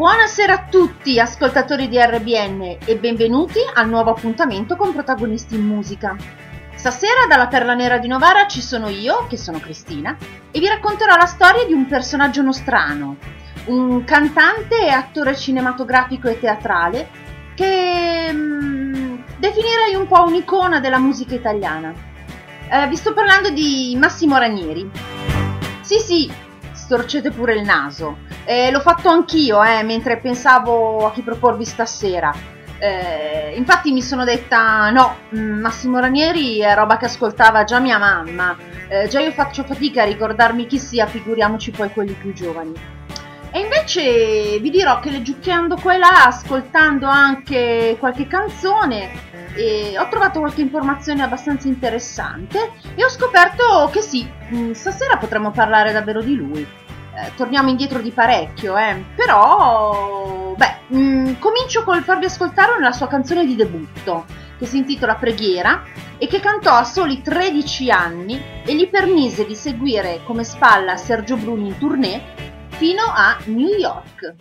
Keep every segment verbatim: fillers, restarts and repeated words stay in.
Buonasera a tutti ascoltatori di R B N e benvenuti al nuovo appuntamento con Protagonisti in Musica. Stasera dalla Perla Nera di Novara ci sono io, che sono Cristina, e vi racconterò la storia di un personaggio nostrano, un cantante e attore cinematografico e teatrale che mh, definirei un po' un'icona della musica italiana. Eh, vi sto parlando di Massimo Ranieri. Sì sì, storcete pure il naso. Eh, l'ho fatto anch'io eh, mentre pensavo a chi proporvi stasera. Eh, infatti mi sono detta no, Massimo Ranieri è roba che ascoltava già mia mamma. Eh, già io faccio fatica a ricordarmi chi sia, figuriamoci poi quelli più giovani. E invece vi dirò che leggiucchiando qua e là, ascoltando anche qualche canzone, e ho trovato qualche informazione abbastanza interessante e ho scoperto che sì, stasera potremmo parlare davvero di lui. Eh, torniamo indietro di parecchio, eh. Però, beh, mh, comincio col farvi ascoltare la sua canzone di debutto, che si intitola Preghiera e che cantò a soli tredici anni e gli permise di seguire come spalla Sergio Bruni in tournée fino a New York.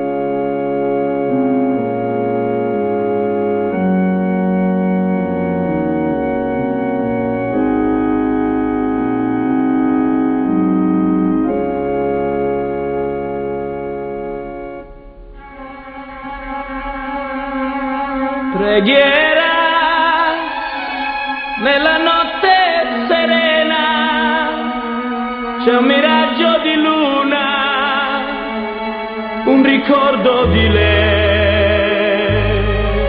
Preghiera nella notte serena, c'è un miraggio di luna, un ricordo di lei.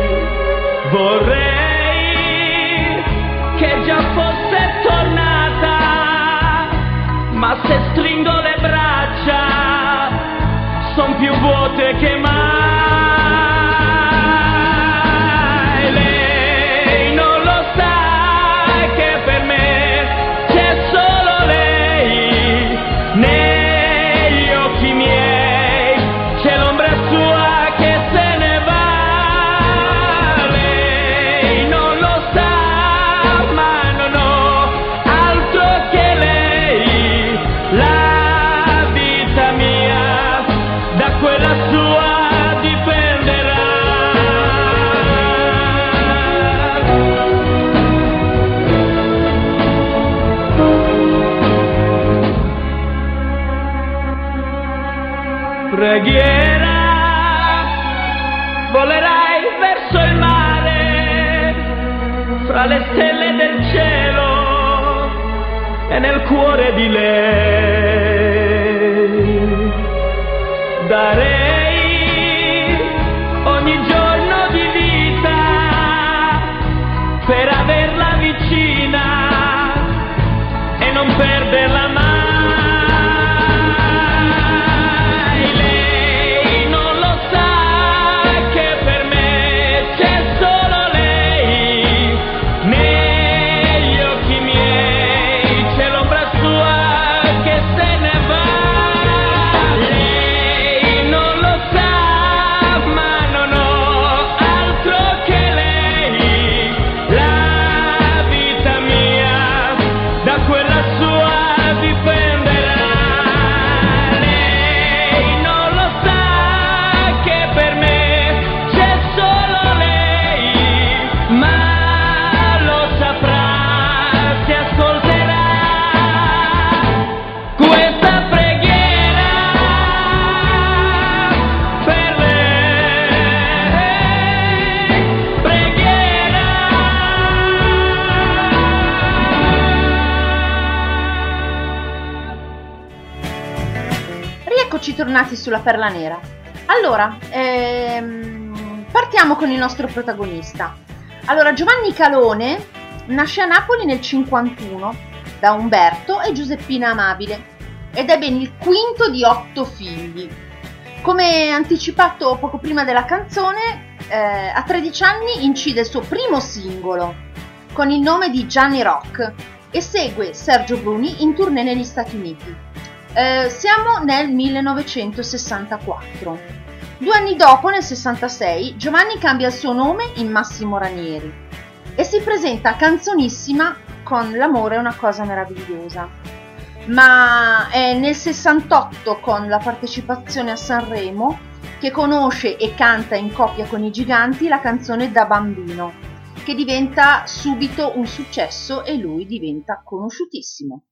Vorrei che già fosse tornata, ma se stringo le braccia son più vuote che mai. Preghiera, volerai verso il mare, fra le stelle del cielo e nel cuore di lei. Darei ogni giorno di vita per averla vicina e non perderla mai. Tornati sulla Perla Nera. Allora, ehm, partiamo con il nostro protagonista. Allora, Giovanni Calone nasce a Napoli nel cinquantuno da Umberto e Giuseppina Amabile ed è ben il quinto di otto figli. Come anticipato poco prima della canzone, eh, a tredici anni incide il suo primo singolo con il nome di Gianni Rock e segue Sergio Bruni in tournée negli Stati Uniti. Eh, siamo nel millenovecentosessantaquattro. Due anni dopo, nel sessantasei, Giovanni cambia il suo nome in Massimo Ranieri e si presenta a Canzonissima con L'amore è una cosa meravigliosa. Ma è nel sessantotto, con la partecipazione a Sanremo, che conosce e canta in coppia con i Giganti la canzone Da bambino, che diventa subito un successo e lui diventa conosciutissimo.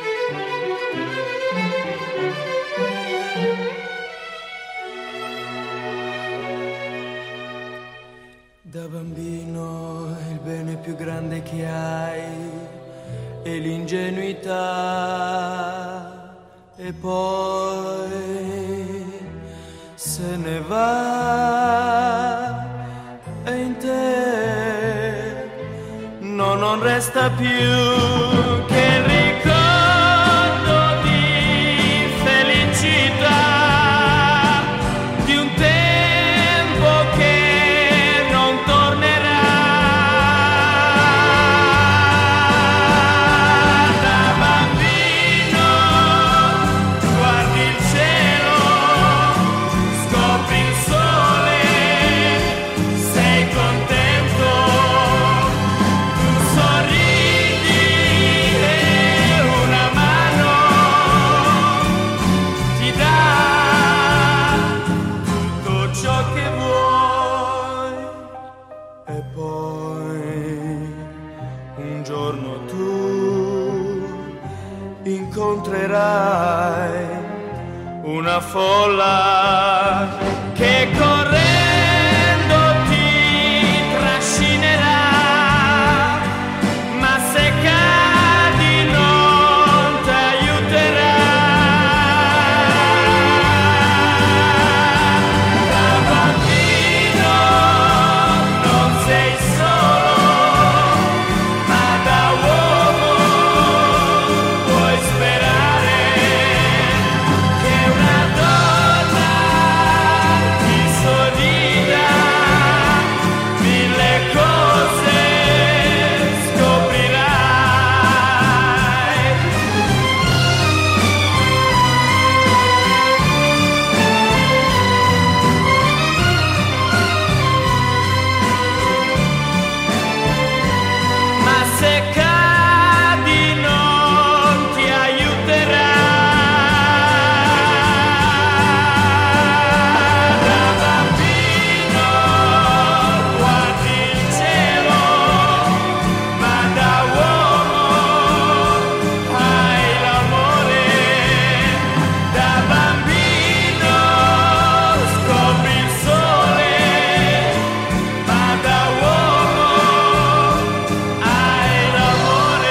Da bambino il bene più grande che hai è l'ingenuità, e poi se ne va e in te no, non resta più che il ricordo di felicità, di un tempo che non tornerà. Da bambino guardi il cielo, scopri il sole, sei contento, tu sorridi e una mano ti dà tutto ciò che vuoi. E poi un giorno tu incontrerai una folla che correndo ti trascinerà, ma se cadi non ti aiuterà. Da bambino non sei solo, ma da uomo puoi sperare che una donna ti sorrida, mille cose scoprirai. Ma se cadi non ti aiuterà. Da bambino guardi il cielo, ma da uomo hai l'amore. Da bambino scopri il sole, ma da uomo hai l'amore.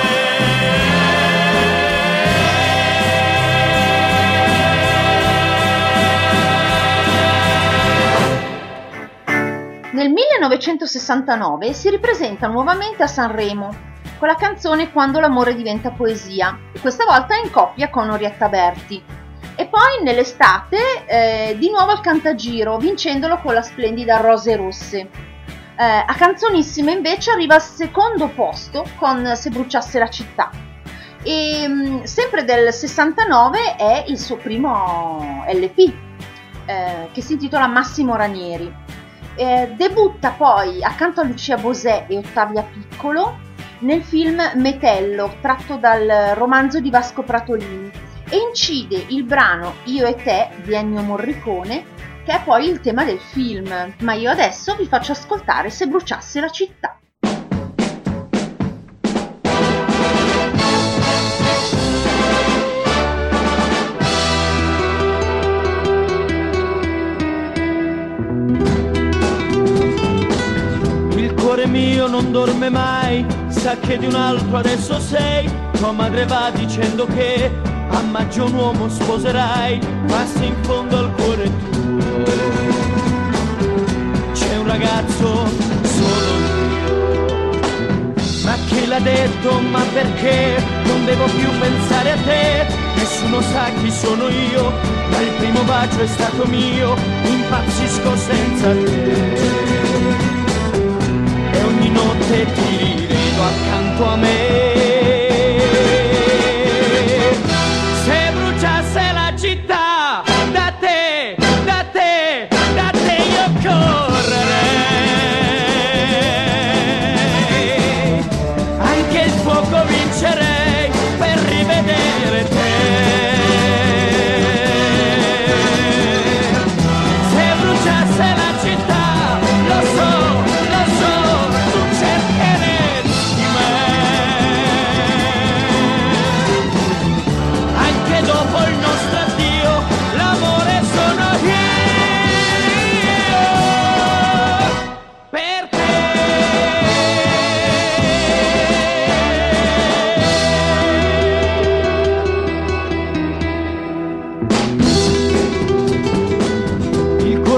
Nel millenovecentosessantanove si ripresenta nuovamente a Sanremo con la canzone Quando l'amore diventa poesia, questa volta in coppia con Orietta Berti. E poi nell'estate eh, di nuovo al Cantagiro, vincendolo con la splendida Rose Rosse. Eh, a Canzonissima invece arriva al secondo posto con Se bruciasse la città. E mh, sempre del sessantanove è il suo primo L P, eh, che si intitola Massimo Ranieri. Eh, debutta poi accanto a Lucia Bosè e Ottavia Piccolo nel film Metello, tratto dal romanzo di Vasco Pratolini, e incide il brano Io e te di Ennio Morricone, che è poi il tema del film. Ma io adesso vi faccio ascoltare Se bruciasse la città. Il cuore mio non dorme mai, sa che di un altro adesso sei. Tua madre va dicendo che a maggio un uomo sposerai, ma se in fondo al cuore tuo c'è un ragazzo solo io. Ma chi l'ha detto, ma perché non devo più pensare a te? Nessuno sa chi sono io, ma il primo bacio è stato mio, impazzisco senza te. E ogni notte ti rivedo accanto a me. Se bruciasse la città, da te, da te, da te io correrei. Anche il fuoco vincerei per rivedere te. Se bruciasse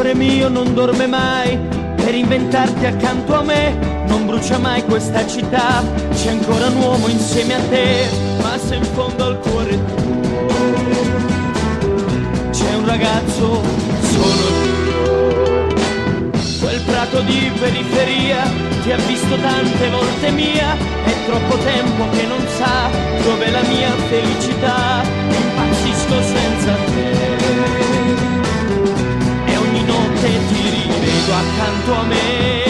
L'amore mio non dorme mai per inventarti accanto a me, non brucia mai questa città, c'è ancora un uomo insieme a te, ma se in fondo al cuore tuo c'è un ragazzo solo io. Quel prato di periferia ti ha visto tante volte mia, è troppo tempo che non sa dov'è la mia felicità, impazzisco senza te e ogni notte ti rivedo accanto a me.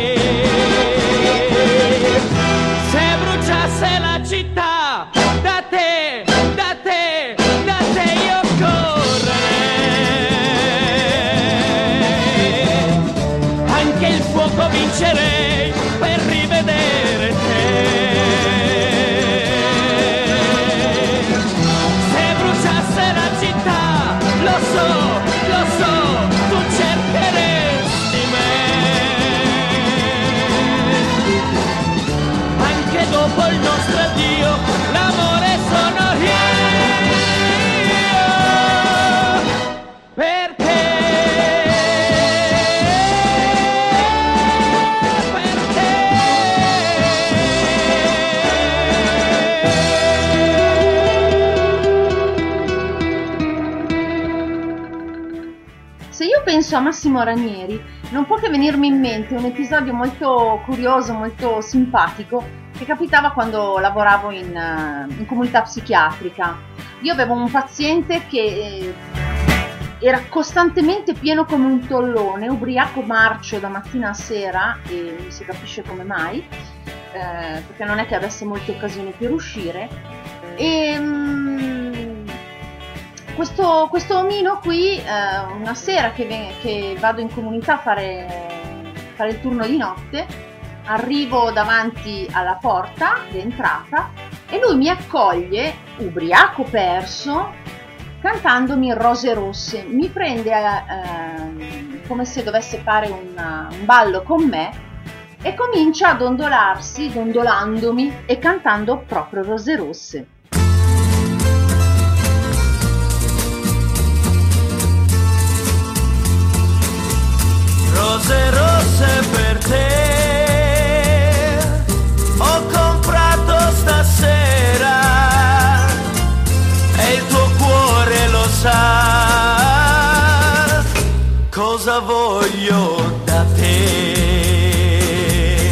Se bruciasse la città, da te, da te, da te io correrei, anche il fuoco vincerei per rivedere te. Se bruciasse la città, lo so, lo so, tu cercheresti me, anche dopo il nostro addio, l'amore sono io, per te, per te. Se io penso a Massimo Ranieri, non può che venirmi in mente un episodio molto curioso, molto simpatico, che capitava quando lavoravo in, eh, in comunità psichiatrica. Io avevo un paziente che eh, era costantemente pieno come un tollone, ubriaco marcio da mattina a sera, e non si capisce come mai, eh, perché non è che avesse molte occasioni per uscire. E mm, questo, questo omino qui, eh, una sera che, ve- che vado in comunità a fare, fare il turno di notte, arrivo davanti alla porta d'entrata e lui mi accoglie, ubriaco perso, cantandomi Rose Rosse. Mi prende eh, come se dovesse fare una, un ballo con me e comincia a dondolarsi, dondolandomi e cantando proprio Rose Rosse. Rose rosse per te ho comprato stasera e il tuo cuore lo sa cosa voglio da te.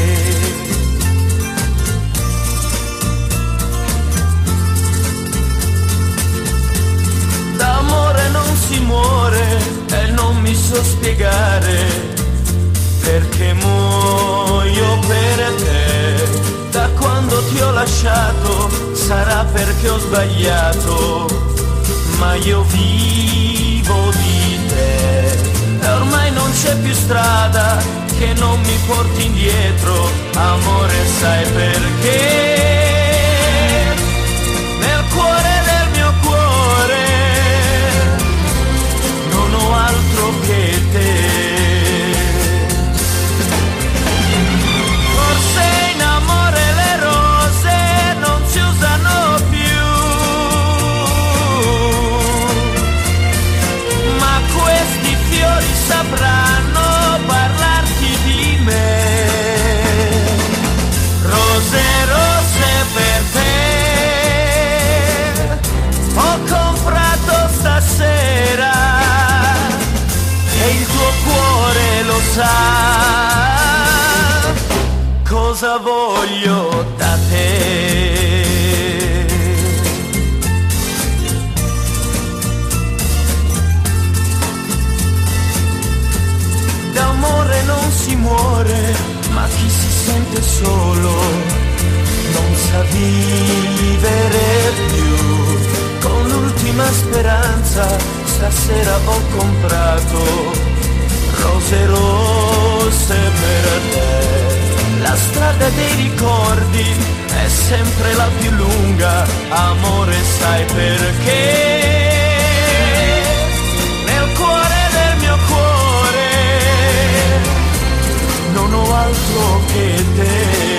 D'amore non si muore e non mi so spiegare perché muoio per te. Da quando ti ho lasciato sarà perché ho sbagliato, ma io vivo di te e ormai non c'è più strada che non mi porti indietro, amore, sai perché? Nel cuore del mio cuore non ho altro che te. Sapranno parlarti di me. Rose rosse per te ho comprato stasera e il tuo cuore lo sa cosa voglio da te. D'amore non si muore, ma chi si sente solo non sa vivere più. Con l'ultima speranza stasera ho comprato rose rosse per te. La strada dei ricordi è sempre la più lunga, amore, sai perché? Nel cuore del mio cuore non ho altro che te.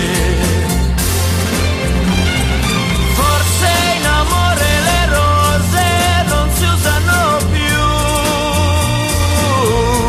Forse in amore le rose non si usano più,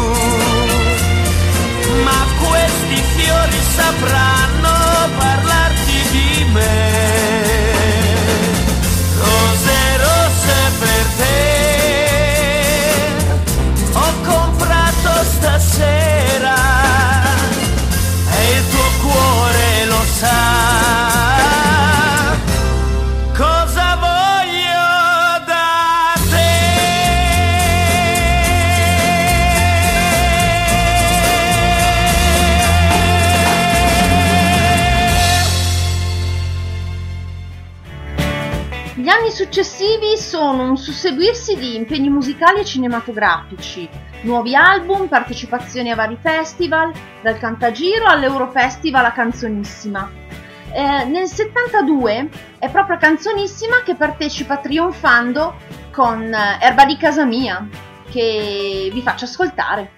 successivi sono un susseguirsi di impegni musicali e cinematografici, nuovi album, partecipazioni a vari festival, dal Cantagiro all'Eurofestival a Canzonissima. Eh, nel settantadue è proprio a Canzonissima che partecipa trionfando con Erba di casa mia, che vi faccio ascoltare.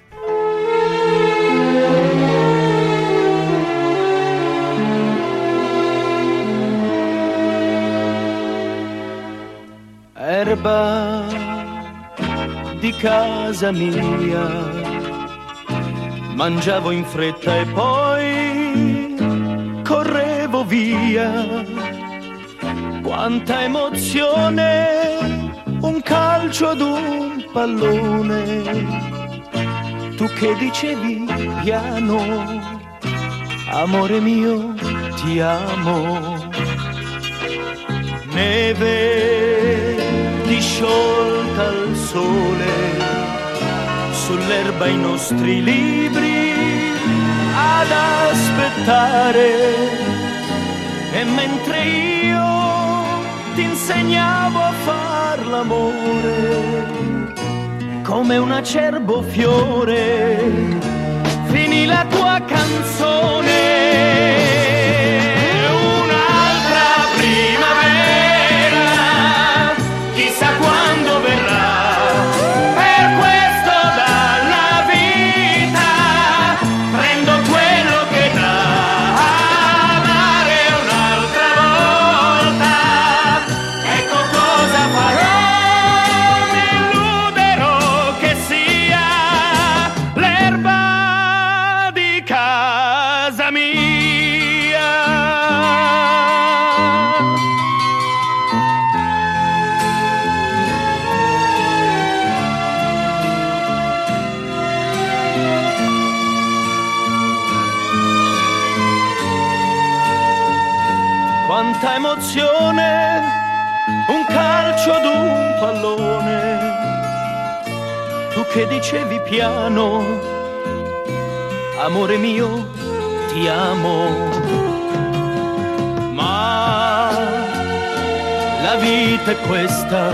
Erba di casa mia, mangiavo in fretta e poi correvo via. Quanta emozione, un calcio ad un pallone. Tu che dicevi piano, amore mio, ti amo. Neve disciolta al sole, sull'erba i nostri libri ad aspettare. E mentre io ti insegnavo a far l'amore, come un acerbo fiore, finì la tua canzone. Quanta emozione, un calcio ad un pallone. Tu che dicevi piano, amore mio, ti amo. Ma la vita è questa,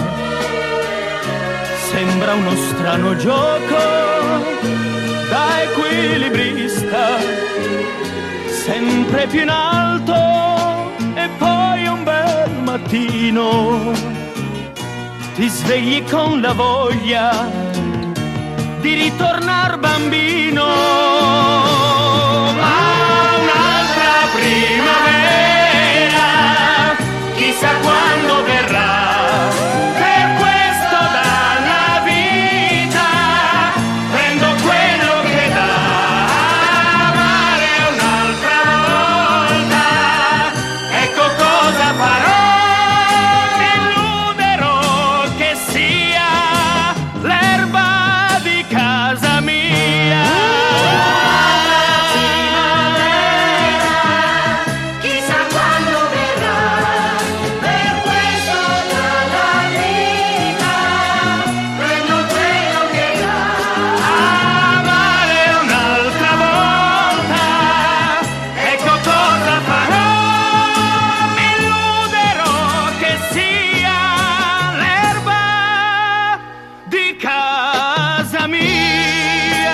sembra uno strano gioco da equilibrista, sempre più in alto. E poi un bel mattino ti svegli con la voglia di ritornar bambino. Ma un'altra primavera, chissà quando verrà. Per questo dalla vita prendo quello che dà. Amare un'altra volta, ecco cosa farò. Mi illuderò che sia l'erba di casa mia. Chissà quando verrà. Per questo dalla vita prendo quello che dà. Amare un'altra volta, ecco cosa farò. Mi illuderò che sia l'erba di casa mia.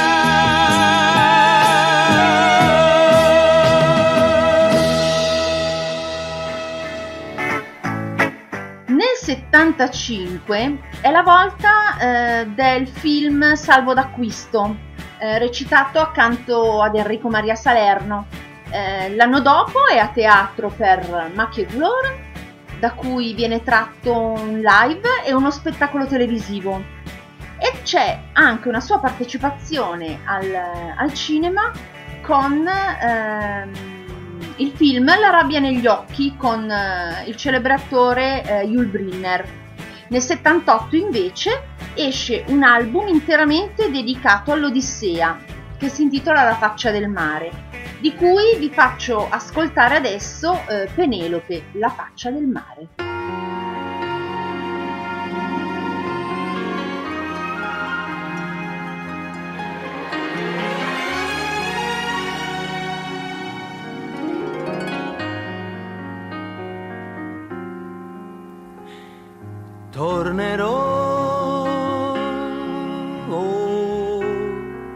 Nel settantacinque è la volta eh, del film Salvo d'acquisto, eh, recitato accanto ad Enrico Maria Salerno. Eh, l'anno dopo è a teatro per Macchie Couleur, da cui viene tratto un live e uno spettacolo televisivo. E c'è anche una sua partecipazione al, al cinema con ehm, il film La rabbia negli occhi con eh, il celebre attore eh, Yul Brynner. Nel settantotto invece esce un album interamente dedicato all'Odissea, che si intitola La faccia del mare, di cui vi faccio ascoltare adesso eh, Penelope, La faccia del mare.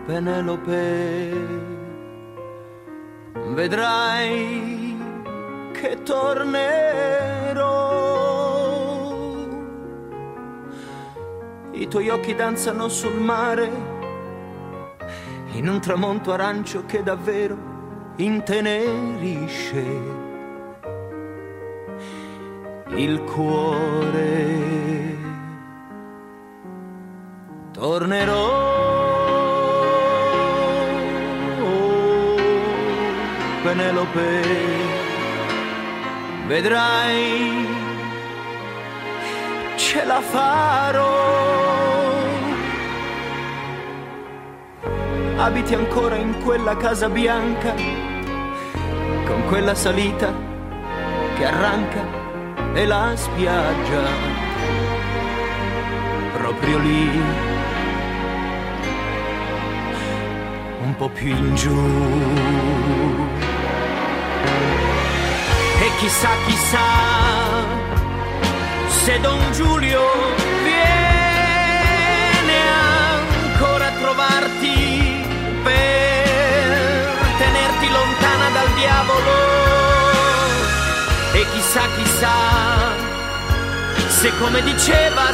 Penelope, vedrai che tornerò. I tuoi occhi danzano sul mare in un tramonto arancio che davvero intenerisce il cuore. Tornerò, Penelope, vedrai, ce la farò. Abiti ancora in quella casa bianca, con quella salita che arranca e la spiaggia, proprio lì, un po' più in giù. E chissà, chissà, se Don Giulio viene ancora a trovarti per tenerti lontana dal diavolo. E chissà, chissà, se come diceva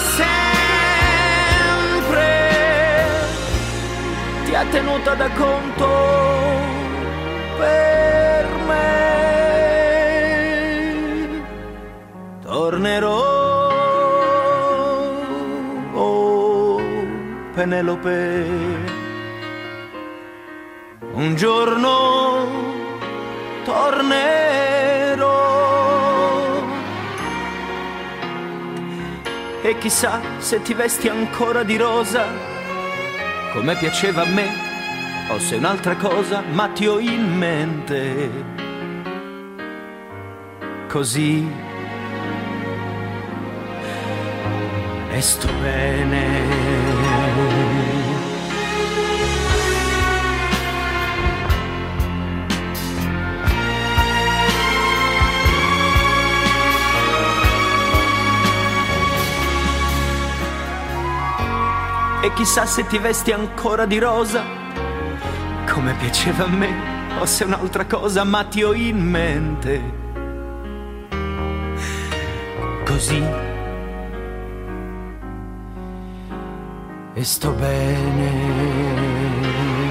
sempre ti ha tenuta da conto per me. Tornerò, oh Penelope, un giorno tornerò. E chissà se ti vesti ancora di rosa, come piaceva a me, o se un'altra cosa, ma ti ho in mente così. E sto bene. E chissà se ti vesti ancora di rosa, come piaceva a me, o se un'altra cosa, ma ti ho in mente così. E sto bene.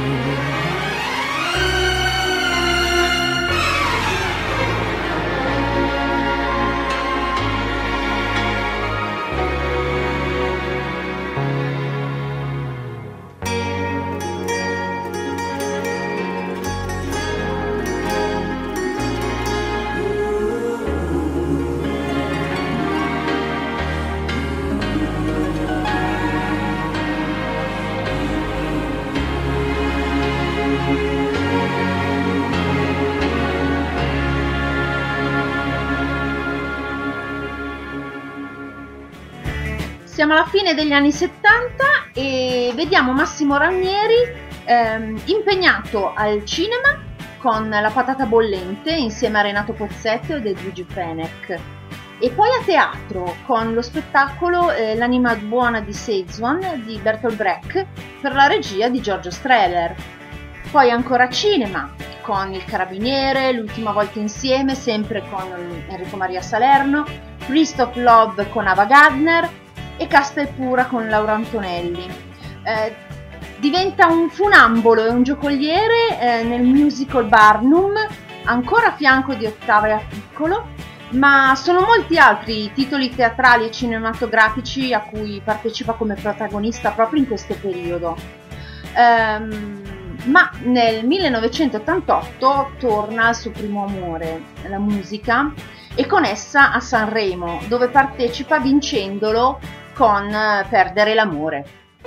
Siamo alla fine degli anni settanta e vediamo Massimo Ranieri ehm, impegnato al cinema con La patata bollente insieme a Renato Pozzetto ed Edwige Fenech, e poi a teatro con lo spettacolo eh, L'anima buona di Szechuan di Bertolt Brecht per la regia di Giorgio Strehler. Poi ancora a cinema con Il carabiniere, L'ultima volta insieme sempre con Enrico Maria Salerno, List of Love con Ava Gardner e Casta e pura con Laura Antonelli. Eh, diventa un funambolo e un giocoliere eh, nel musical Barnum, ancora a fianco di Ottavia Piccolo, ma sono molti altri i titoli teatrali e cinematografici a cui partecipa come protagonista proprio in questo periodo. Ehm, ma nel millenovecentottantotto torna al suo primo amore, la musica, e con essa a Sanremo, dove partecipa vincendolo con Perdere l'amore.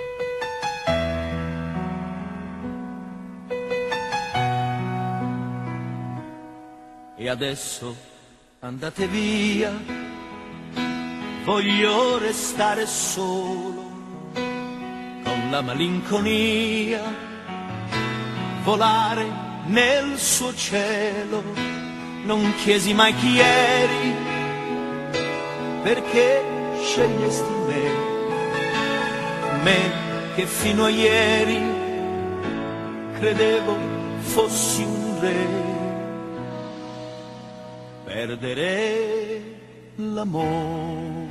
E adesso andate via, voglio restare solo con la malinconia, volare nel suo cielo. Non chiesi mai chi eri, perché scegliesti me, me che fino a ieri credevo fossi un re. Perdere l'amore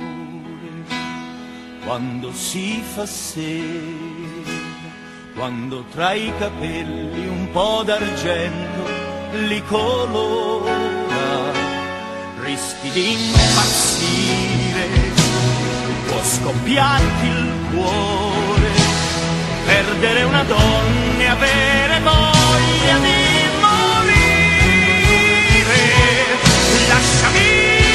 quando si fa sera, quando tra i capelli un po' d'argento li colora, rischi di impazzire, può scoppiarti il cuore, perdere una donna e avere voglia di morire. Lasciami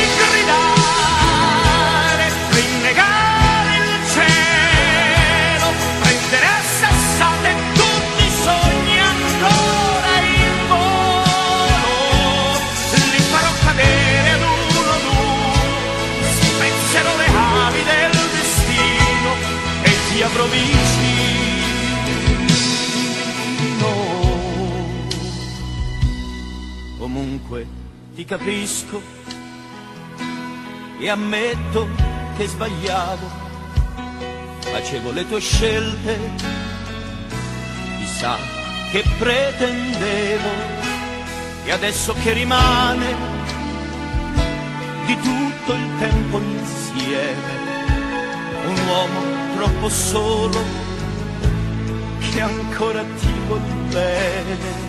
gridare, rinnegare il cielo, prendere a sassate tutti i sogni ancora in volo, li farò cadere ad uno ad uno, spezzerò le ali del destino e ti avrò vicino. Comunque ti capisco e ammetto che sbagliavo, facevo le tue scelte, chissà che pretendevo, e adesso che rimane di tutto il tempo insieme, un uomo troppo solo che ancora ti vuol bene.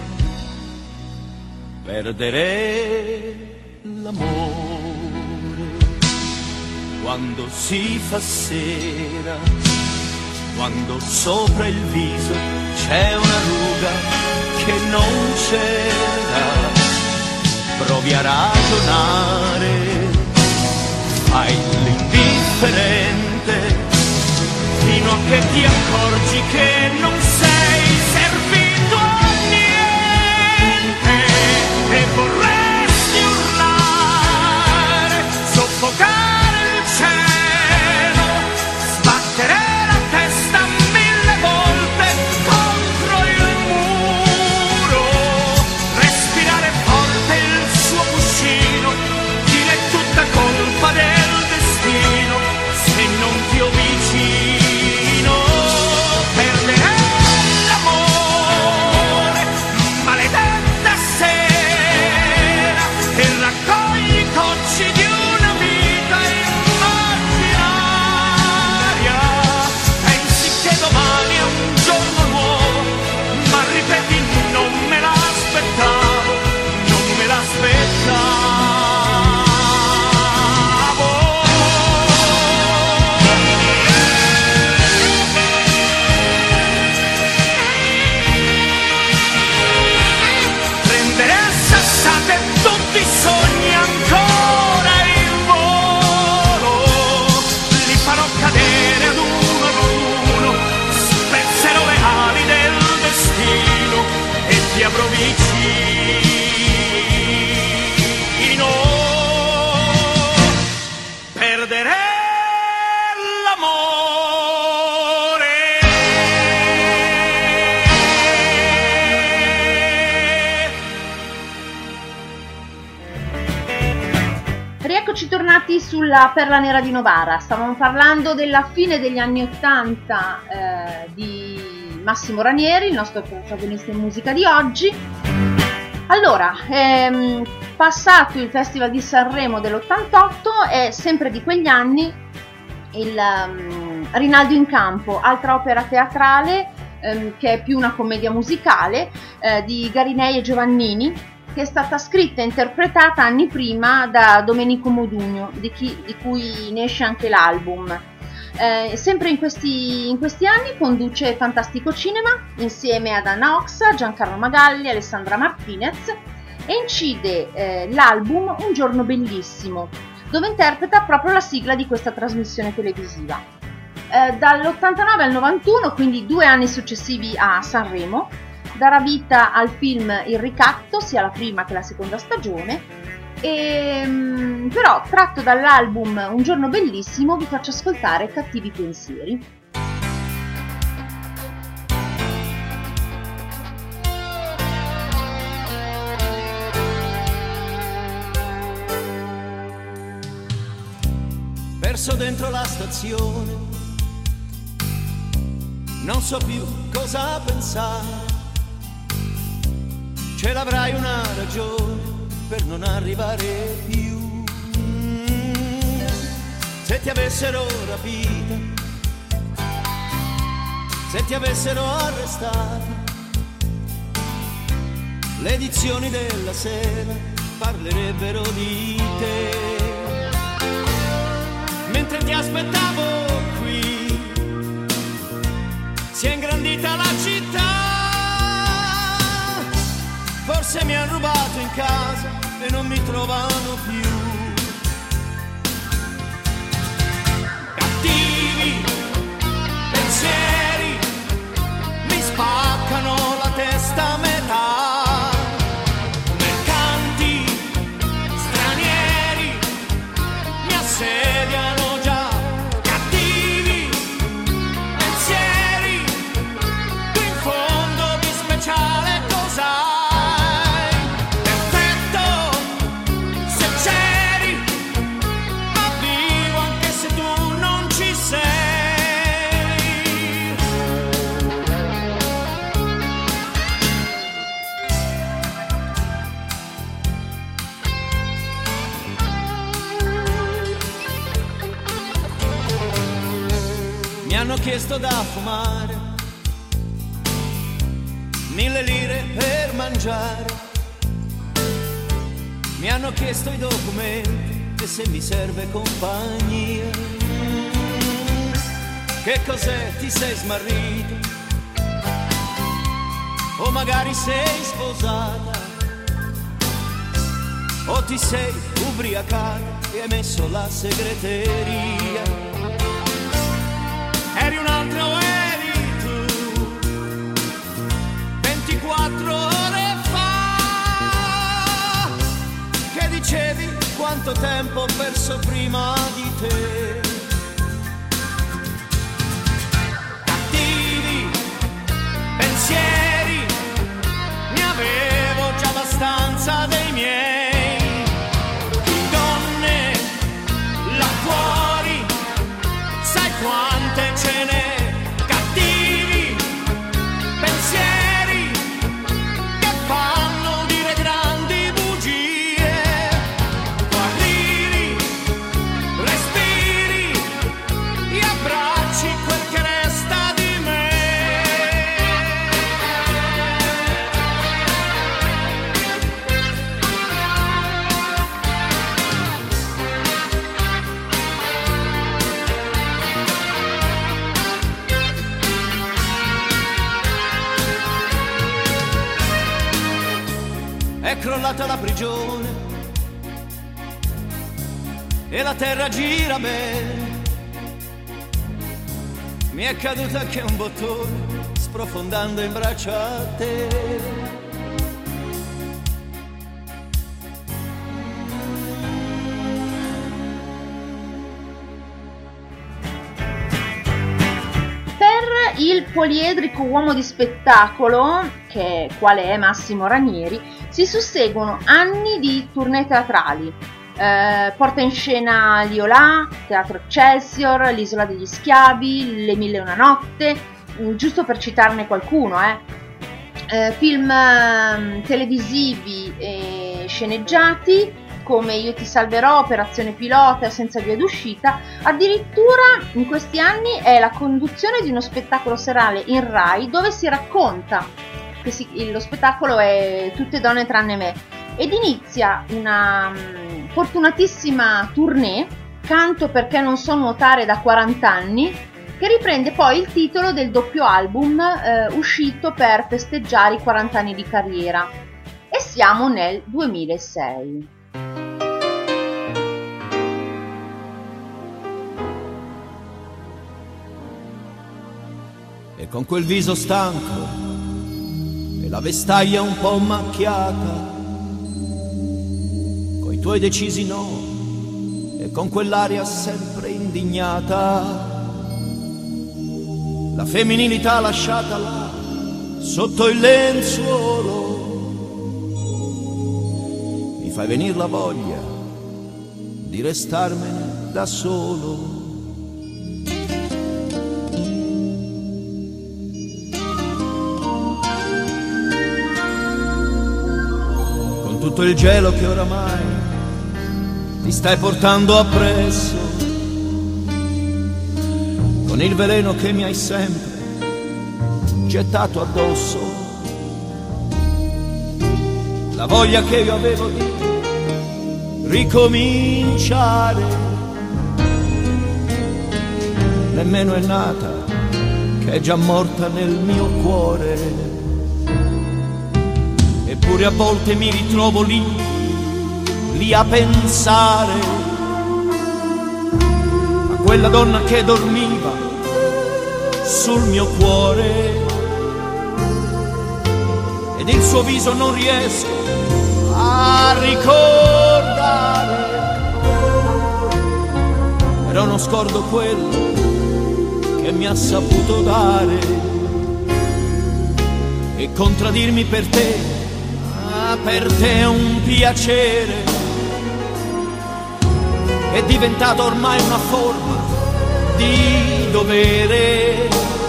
Perdere l'amore quando si fa sera, quando sopra il viso c'è una ruga che non c'era. Provi a ragionare, fai l'indifferente, fino a che ti accorgi che non sei servito a niente. E vorresti urlare, soffocare il cielo, sbattere la testa mille volte contro il muro, respirare forte il suo cuscino, dire tutta colpa del destino se non ti ho vicino. Perdere l'amore, maledetta sera, e raccogli i cocci di una vita immaginaria. Pensi che domani è un giorno nuovo, ma ripeti non me l'aspettavo, non me l'aspettavo. Prendere a sassate tutti i sogni ancora in volo, li farò cadere ad uno ad uno, spezzerò le ali del destino e ti avrò vicino. Perdere Rieccoci tornati sulla Perla Nera di Novara. Stavamo parlando della fine degli anni Ottanta eh, di Massimo Ranieri, il nostro protagonista in musica di oggi. Allora, ehm, passato il Festival di Sanremo dell'ottantotto, è sempre di quegli anni il um, Rinaldo in campo, altra opera teatrale ehm, che è più una commedia musicale eh, di Garinei e Giovannini, che è stata scritta e interpretata anni prima da Domenico Modugno, di, chi, di cui ne esce anche l'album. Eh, sempre in questi, in questi anni conduce Fantastico Cinema insieme ad Anna Oxa, Giancarlo Magalli, Alessandra Martinez, e incide eh, l'album Un giorno bellissimo, dove interpreta proprio la sigla di questa trasmissione televisiva. Eh, dall'ottantanove al novantuno, quindi due anni successivi a Sanremo, darà vita al film Il ricatto, sia la prima che la seconda stagione, e, però tratto dall'album Un giorno bellissimo vi faccio ascoltare Cattivi pensieri. Perso dentro la stazione, non so più cosa pensare, ce l'avrai una ragione per non arrivare più. Mm, se ti avessero rapita, se ti avessero arrestato, le edizioni della sera parlerebbero di te. Mentre ti aspettavo qui, si è ingrandita la città. Forse mi hanno rubato in casa e non mi trovano più. Cattivi pensieri mi spaccano la testa a metà. Sediano già cattivi pensieri, tu in fondo di speciale cos'hai? Perfetto se c'eri, ma vivo anche se tu non ci sei. Mi hanno chiesto da fumare, mille lire per mangiare. Mi hanno chiesto i documenti e se mi serve compagnia. Che cos'è, ti sei smarrito? O magari sei sposata? O ti sei ubriacata e hai messo la segreteria? Eri un altro, eri tu, ventiquattro ore fa, che dicevi quanto tempo ho perso prima di te. Cattivi pensieri, ne avevo già abbastanza dei miei. Donne là fuori, sai quante ce n'è, cattivi pensieri che fanno dire grandi bugie. Tu arrivi, respiri e abbracci quel che resta di me. È crollata la prigione e la terra gira bene. Mi è caduto anche un bottone sprofondando in braccio a te. Per il poliedrico uomo di spettacolo, che quale è Massimo Ranieri, si susseguono anni di tournée teatrali. Eh, porta in scena Liolà, Teatro Excelsior, L'Isola degli Schiavi, Le Mille e una Notte, giusto per citarne qualcuno, eh. Eh, film eh, televisivi e sceneggiati come Io ti salverò, Operazione Pilota, Senza via d'uscita. Addirittura in questi anni è la conduzione di uno spettacolo serale in Rai dove si racconta, che si, lo spettacolo è Tutte donne tranne me, ed inizia una um, fortunatissima tournée, Canto perché non so nuotare da quaranta anni, che riprende poi il titolo del doppio album eh, uscito per festeggiare i quaranta anni di carriera, e siamo nel duemilasei. E con quel viso stanco e la vestaglia un po' macchiata, coi tuoi decisi no e con quell'aria sempre indignata, la femminilità lasciata là sotto il lenzuolo, mi fai venir la voglia di restarmene da solo. tutto il gelo che oramai ti stai portando appresso, con il veleno che mi hai sempre gettato addosso, la voglia che io avevo di ricominciare nemmeno è nata, che è già morta nel mio cuore. Eppure a volte mi ritrovo lì, lì a pensare a quella donna che dormiva sul mio cuore, ed il suo viso non riesco a ricordare, però non scordo quello che mi ha saputo dare, e contraddirmi per te, ah, per te è un piacere, è diventato ormai una forma di dovere.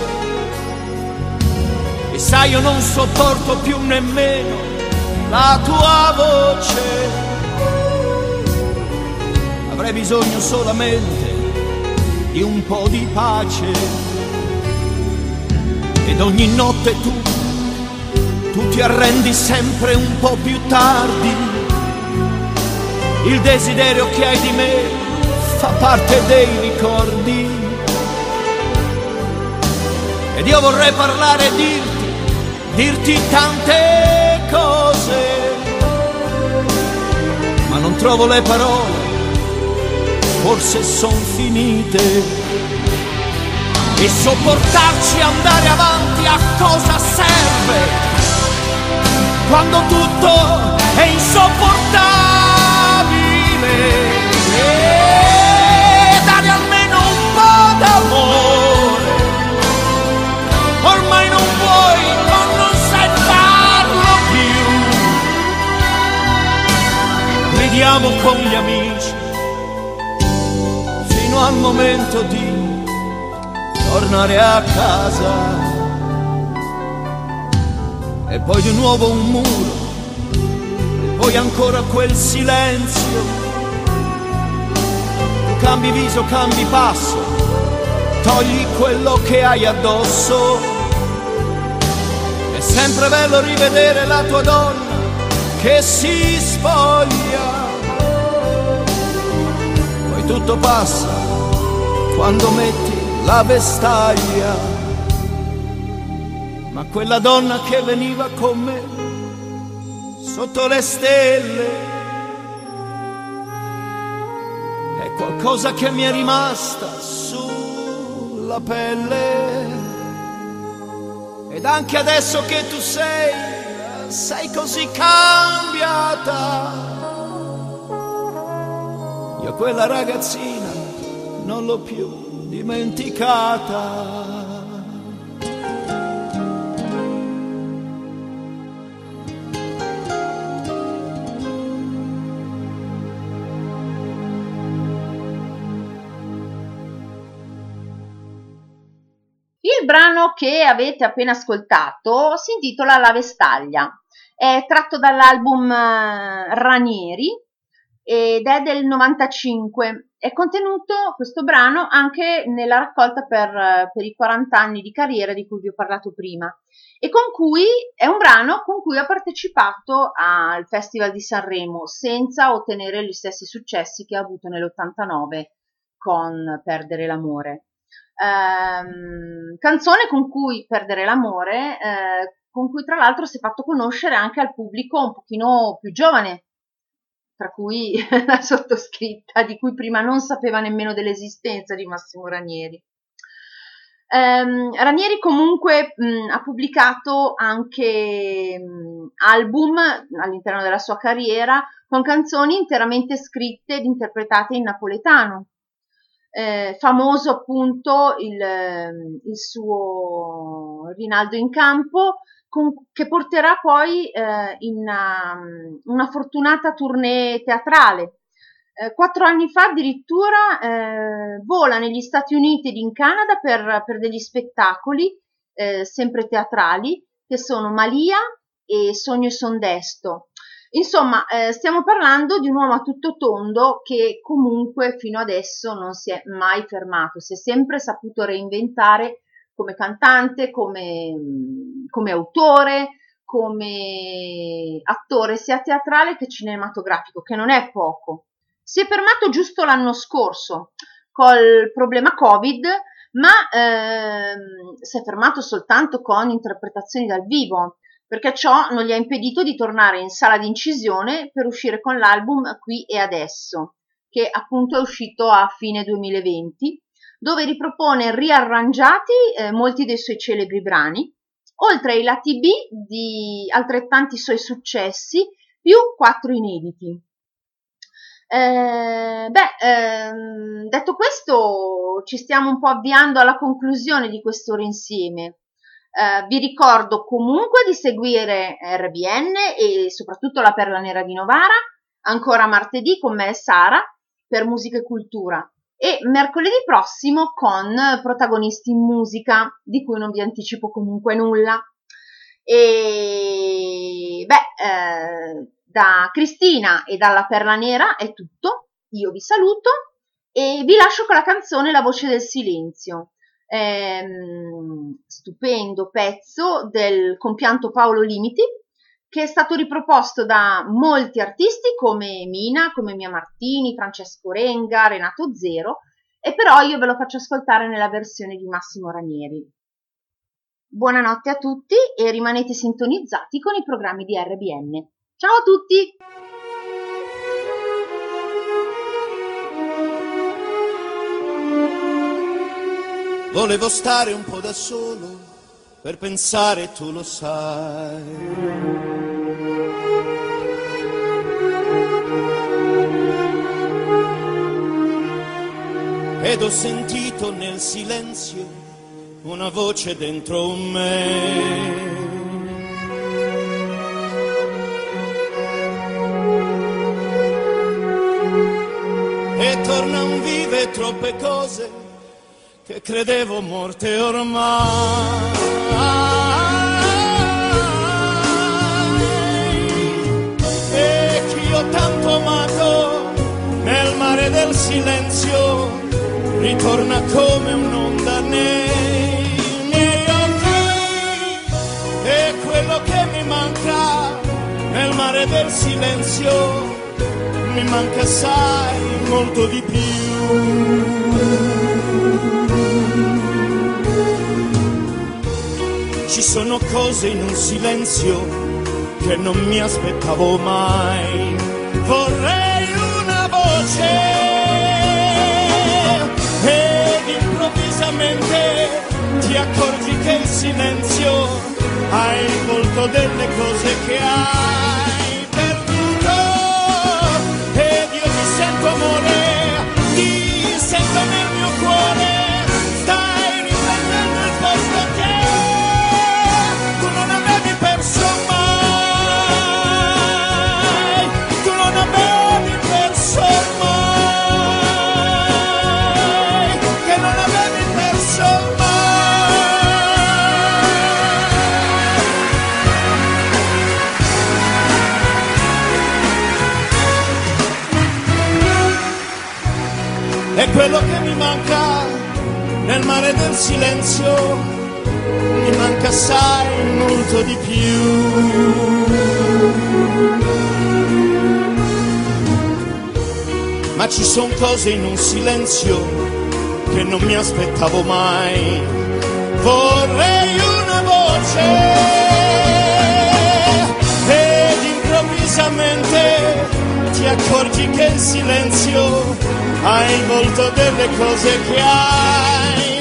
E sai, io non sopporto più nemmeno la tua voce, avrei bisogno solamente di un po' di pace, ed ogni notte tu, tu ti arrendi sempre un po' più tardi, il desiderio che hai di me fa parte dei ricordi, ed io vorrei parlare e dirti, dirti tante cose, ma non trovo le parole, forse son finite. E sopportarci, andare avanti, a cosa serve quando tutto è insopportabile? E dare almeno un po' d'amore, ormai non vuoi, ma non sai farlo più. Ridiamo con gli amici fino al momento di tornare a casa, e poi di nuovo un muro, e poi ancora quel silenzio. Tu cambi viso, cambi passo, togli quello che hai addosso. È sempre bello rivedere la tua donna che si spoglia, poi tutto passa quando metti la vestaglia, ma quella donna che veniva con me sotto le stelle è qualcosa che mi è rimasta sulla pelle. Ed anche adesso che tu sei, sei così cambiata, io quella ragazzina non l'ho più dimenticata. Il brano che avete appena ascoltato si intitola La Vestaglia, è tratto dall'album Ranieri ed è del novantacinque. È contenuto questo brano anche nella raccolta per, per i quaranta anni di carriera di cui vi ho parlato prima, e con cui è un brano con cui ha partecipato al Festival di Sanremo senza ottenere gli stessi successi che ha avuto nell'ottantanove con Perdere l'amore. Ehm, canzone con cui Perdere l'amore, eh, con cui tra l'altro si è fatto conoscere anche al pubblico un pochino più giovane, tra cui la sottoscritta, di cui prima non sapeva nemmeno dell'esistenza di Massimo Ranieri. Um, Ranieri comunque mh, ha pubblicato anche mh, album all'interno della sua carriera con canzoni interamente scritte ed interpretate in napoletano. Eh, famoso appunto il, il suo Rinaldo in campo, con, che porterà poi eh, in una, una fortunata tournée teatrale. Eh, quattro anni fa addirittura eh, vola negli Stati Uniti ed in Canada per, per degli spettacoli eh, sempre teatrali, che sono Malia e Sogno e son desto. Insomma, eh, stiamo parlando di un uomo a tutto tondo che comunque fino adesso non si è mai fermato, si è sempre saputo reinventare come cantante, come, come autore, come attore sia teatrale che cinematografico, che non è poco. Si è fermato giusto l'anno scorso col problema Covid, ma ehm, si è fermato soltanto con interpretazioni dal vivo, perché ciò non gli ha impedito di tornare in sala di incisione per uscire con l'album Qui e Adesso, che appunto è uscito a fine duemilaventi, dove ripropone riarrangiati eh, molti dei suoi celebri brani, oltre ai lati B di altrettanti suoi successi, più quattro inediti. Eh, beh, ehm, detto questo, ci stiamo un po' avviando alla conclusione di quest'ora insieme. Eh, vi ricordo comunque di seguire R B N e soprattutto la Perla Nera di Novara, ancora martedì con me e Sara per Musica e Cultura, e mercoledì prossimo con Protagonisti in Musica, di cui non vi anticipo comunque nulla. E beh, eh, da Cristina e dalla Perla Nera è tutto, io vi saluto e vi lascio con la canzone La voce del silenzio, ehm, stupendo pezzo del compianto Paolo Limiti, che è stato riproposto da molti artisti come Mina, come Mia Martini, Francesco Renga, Renato Zero, e però io ve lo faccio ascoltare nella versione di Massimo Ranieri. Buonanotte a tutti e rimanete sintonizzati con i programmi di R B N. Ciao a tutti! Volevo stare un po' da solo per pensare, tu lo sai. Ed ho sentito nel silenzio una voce dentro me. E tornan vive troppe cose che credevo morte ormai. E chi ho tanto amato nel mare del silenzio ritorna come un'onda nei miei occhi. E quello che mi manca nel mare del silenzio mi manca assai, molto di più. Ci sono cose in un silenzio che non mi aspettavo mai. Vorrei una voce ed improvvisamente ti accorgi che il silenzio ha il volto delle cose che hai perduto. Ed io ti sento amore, ti sento nel mio cuore. Stai riprendendo il posto che tu non avevi perso mai. Tu non avevi perso mai. Che non avevi perso mai. E quello che mi manca nel mare del silenzio mi manca assai, molto di più. Ma ci son cose in un silenzio che non mi aspettavo mai. Vorrei una voce ed improvvisamente ti accorgi che il silenzio ha il volto delle cose che hai